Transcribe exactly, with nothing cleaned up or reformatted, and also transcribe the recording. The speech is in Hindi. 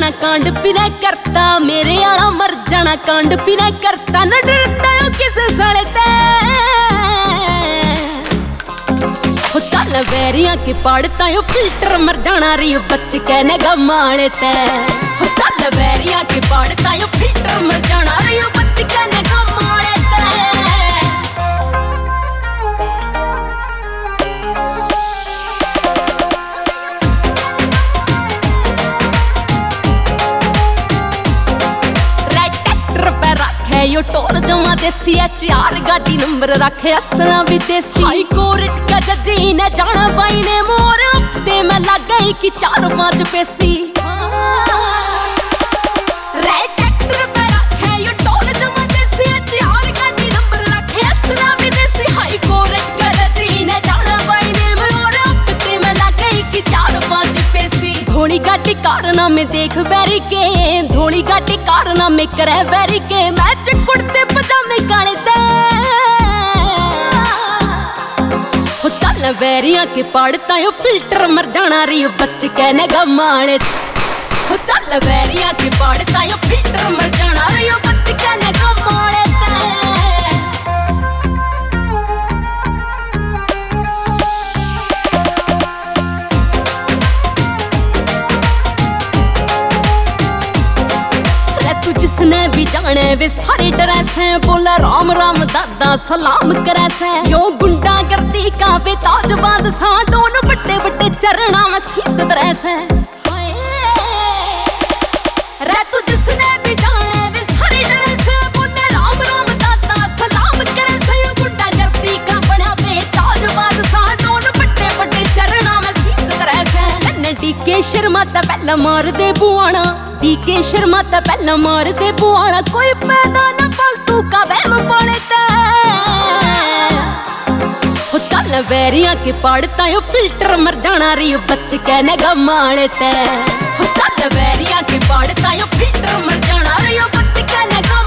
जाना कांड फिर करता, मेरे आला मर जाना कांड फिर करता। न डरता हो किसे साले ते हो चल बैरिया के पाड़ता यो फिल्टर मर जाना रही बच के नगा माले ते। हो चल बैरिया के पाड़ता यो फिल्टर मर जाना रही बच के नगा माले ते। यो टोर जमा देसी एच आर गाड़ी नंबर रखे असला विदेशी। हाई कोर्ट का जज ने जाना बाई ने मोर हफ्ते में लग गई कि चार पांच पेशी। रेड ट्रैक्टर पे रखे यो टोर जमा देसी एच आर गाड़ी नंबर रखे असला विदेशी। हाई कोर्ट का जज ने जाना बाई ने मोर हफ्ते में लग गई कि चार पांच पेशी। धोनी गाड़ी कारना में देख बैरी के, धोनी गाड़ी कारना में करे बैरी के। मैच कुर्ते पजामे काले ते हो चल बैरिया के पाड़ता यो फिल्टर मर जाना रही बच के नगा माले। हो चल बैरिया के पाड़ता यो फिल्टर मर जाना रही बच के नगा माले। जिसने भी जाने वे सारे ड्रेस है, बोला राम राम दादा सलाम करे से। यो गुंडा गर्दी का बेताज बादशाह, दोनों बड़े बड़े चरणा में शीस ड्रेस है। रे तू जिसने भी जाने वे सारे ड्रेस है, बोला राम राम दादा सलाम करे से। यो गुंडा गर्दी का बड़ा बेताज बादशाह, दोनों बड़े बड़े चरणा में शीस ड्रेस है। डीके शर्मा ता पहला मार दे बुआना, डीके शर्मा ता पहला मार दे बुआना। कोई फायदा ना फालतू का वहम पाले ते हो चल बैरिया के पाड़ता यो फिल्टर मर जाना रही बच के नगा माले ते। हो चल बैरिया के पाड़ता यो फिल्टर मर जाना रही बच के नगा